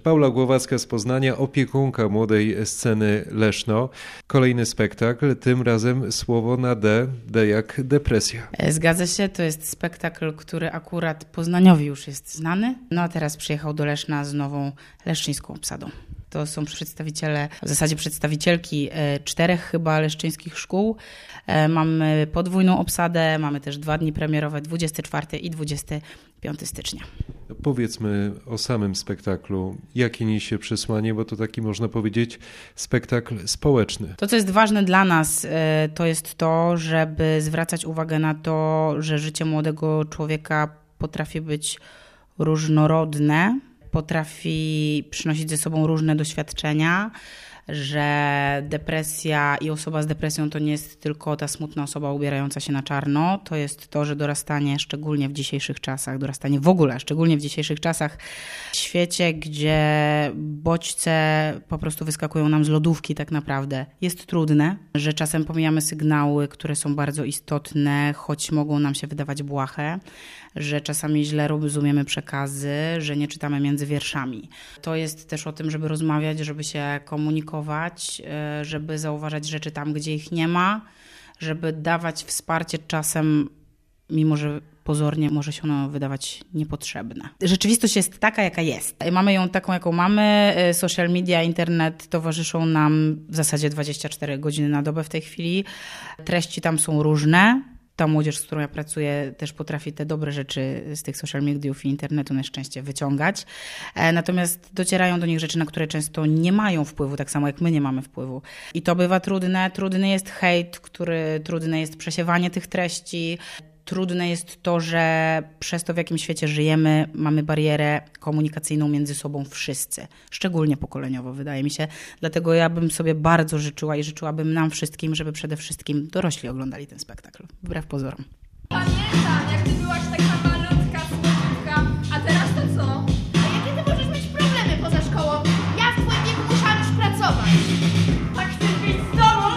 Paula Głowacka z Poznania, opiekunka młodej sceny Leszno. Kolejny spektakl, tym razem słowo na D, D jak depresja. Zgadza się, to jest spektakl, który akurat Poznaniowi już jest znany, no a teraz przyjechał do Leszna z nową leszczyńską obsadą. To są przedstawiciele, w zasadzie przedstawicielki 4 chyba leszczyńskich szkół. Mamy podwójną obsadę, mamy też 2 dni premierowe, 24 i 25 stycznia. Powiedzmy o samym spektaklu. Jakie niesie przesłanie, bo to taki, można powiedzieć, spektakl społeczny. To, co jest ważne dla nas, to jest to, żeby zwracać uwagę na to, że życie młodego człowieka potrafi być różnorodne, potrafi przynosić ze sobą różne doświadczenia, że depresja i osoba z depresją to nie jest tylko ta smutna osoba ubierająca się na czarno, to jest to, że dorastanie, szczególnie w dzisiejszych czasach, dorastanie w ogóle, szczególnie w dzisiejszych czasach, w świecie, gdzie bodźce po prostu wyskakują nam z lodówki tak naprawdę, jest trudne, że czasem pomijamy sygnały, które są bardzo istotne, choć mogą nam się wydawać błahe, że czasami źle rozumiemy przekazy, że nie czytamy między wierszami. To jest też o tym, żeby rozmawiać, żeby się komunikować, żeby zauważać rzeczy tam, gdzie ich nie ma, żeby dawać wsparcie czasem, mimo że pozornie może się ono wydawać niepotrzebne. Rzeczywistość jest taka, jaka jest. Mamy ją taką, jaką mamy. Social media, internet towarzyszą nam w zasadzie 24 godziny na dobę w tej chwili. Treści tam są różne. Ta młodzież, z którą ja pracuję, też potrafi te dobre rzeczy z tych social mediów i internetu na szczęście wyciągać. Natomiast docierają do nich rzeczy, na które często nie mają wpływu, tak samo jak my nie mamy wpływu. I to bywa trudne. Trudny jest hejt, trudne jest przesiewanie tych treści. Trudne jest to, że przez to, w jakim świecie żyjemy, mamy barierę komunikacyjną między sobą wszyscy. Szczególnie pokoleniowo, wydaje mi się. Dlatego ja bym sobie bardzo życzyła i życzyłabym nam wszystkim, żeby przede wszystkim dorośli oglądali ten spektakl. Wbrew pozorom. Pamiętam, jak ty byłaś taka malutka, słodka, a teraz to co? A jakie ty możesz mieć problemy poza szkołą? Ja w twoim wieku musiałam już pracować. A chcesz być z tobą?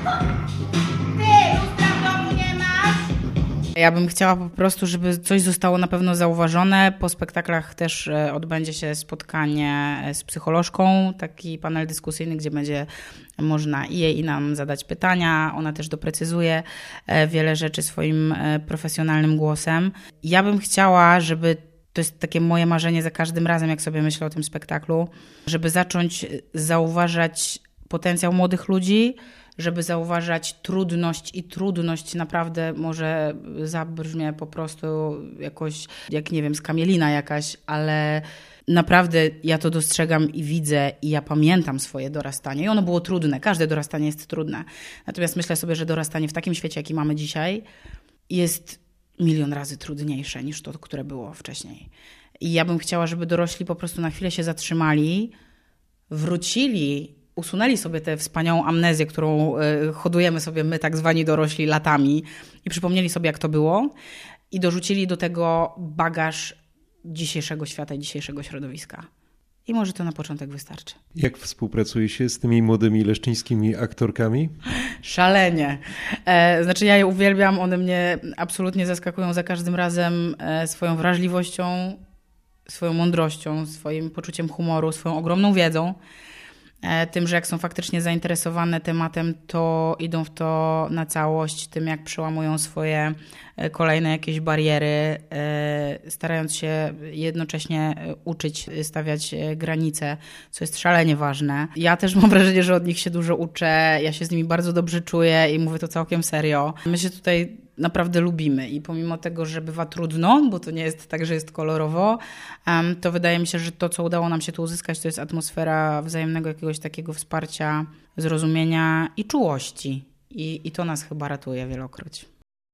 Ty, lustra w domu nie masz? Ja bym chciała po prostu, żeby coś zostało na pewno zauważone. Po spektaklach też odbędzie się spotkanie z psycholożką, taki panel dyskusyjny, gdzie będzie można i jej, i nam zadać pytania. Ona też doprecyzuje wiele rzeczy swoim profesjonalnym głosem. Ja bym chciała, żeby, to jest takie moje marzenie za każdym razem, jak sobie myślę o tym spektaklu, żeby zacząć zauważać potencjał młodych ludzi, żeby zauważać trudność i trudność naprawdę może zabrzmie po prostu jakoś, jak nie wiem, skamielina jakaś, ale naprawdę ja to dostrzegam i widzę i ja pamiętam swoje dorastanie i ono było trudne, każde dorastanie jest trudne. Natomiast myślę sobie, że dorastanie w takim świecie, jaki mamy dzisiaj, jest 1 000 000 razy trudniejsze niż to, które było wcześniej. I ja bym chciała, żeby dorośli po prostu na chwilę się zatrzymali, wrócili, usunęli sobie tę wspaniałą amnezję, którą hodujemy sobie my, tak zwani dorośli, latami i przypomnieli sobie, jak to było i dorzucili do tego bagaż dzisiejszego świata i dzisiejszego środowiska. I może to na początek wystarczy. Jak współpracuje się z tymi młodymi leszczyńskimi aktorkami? Szalenie. Znaczy ja je uwielbiam, one mnie absolutnie zaskakują za każdym razem swoją wrażliwością, swoją mądrością, swoim poczuciem humoru, swoją ogromną wiedzą. Tym, że jak są faktycznie zainteresowane tematem, to idą w to na całość, tym jak przełamują swoje kolejne jakieś bariery, starając się jednocześnie uczyć, stawiać granice, co jest szalenie ważne. Ja też mam wrażenie, że od nich się dużo uczę, ja się z nimi bardzo dobrze czuję i mówię to całkiem serio. My się tutaj naprawdę lubimy i pomimo tego, że bywa trudno, bo to nie jest tak, że jest kolorowo, to wydaje mi się, że to, co udało nam się tu uzyskać, to jest atmosfera wzajemnego jakiegoś takiego wsparcia, zrozumienia i czułości. I to nas chyba ratuje wielokroć.